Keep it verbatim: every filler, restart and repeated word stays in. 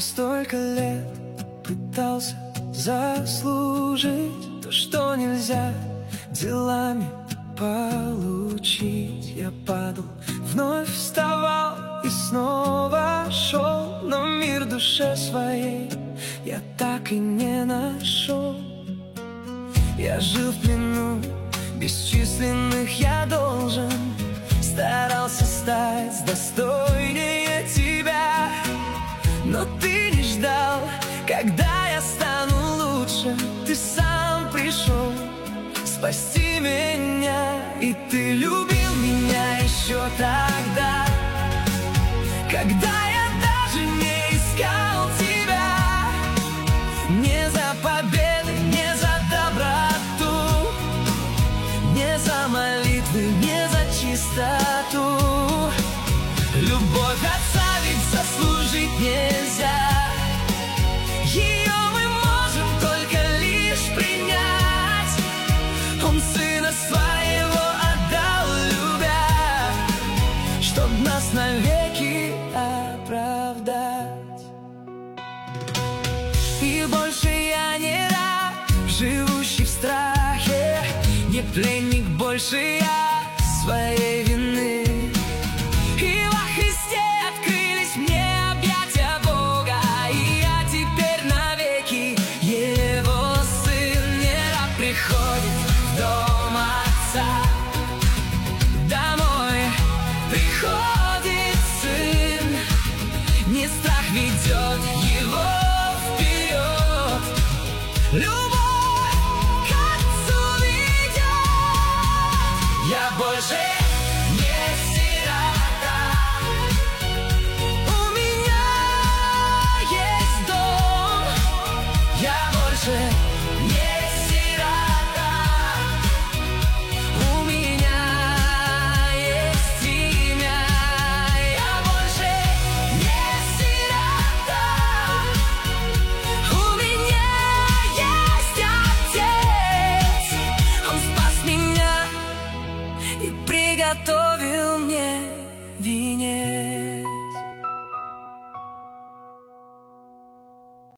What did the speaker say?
столько лет пытался заслужить то, что нельзя делами получить. Я падал, вновь вставал и снова шел, но мир душе своей я так и не нашел. Я жил в плену бесчисленных я должен, старался стать достойнее тебя, но ты не ждал, когда я стану лучше. Ты сам пришел спасти меня, и ты любил меня еще тогда, когда я даже не искал тебя. Не за победы, не за доброту, не за молитвы, не за чистоту. Любовь отца ведь заслужить нельзя, ее мы можем только лишь принять. Он сына своего отдал, любя, чтоб нас навеки оправдать. И больше я не раб, живущий в страхе, не пленник больше я своей вины. И во Христе открылись мне объятия Бога, и я теперь навеки Его сын. Не раб приходит в дом Отца, домой приходит сын. Не страх ведет его вперед, любовь к Отцу ведет. Я больше не сирота, у меня есть дом. Я больше не сирота, у меня есть имя. Я больше не сирота, у меня есть Отец. Он спас меня и приготовил